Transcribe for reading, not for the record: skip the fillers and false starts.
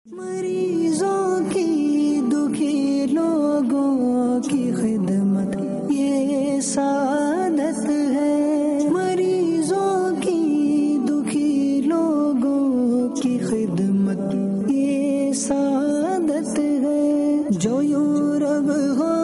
मरीजों की, दुखी लोगों की खिदमत ये सादत है। मरीजों की, दुखी लोगों की खिदमत ये सादत है। जो यूं रब हो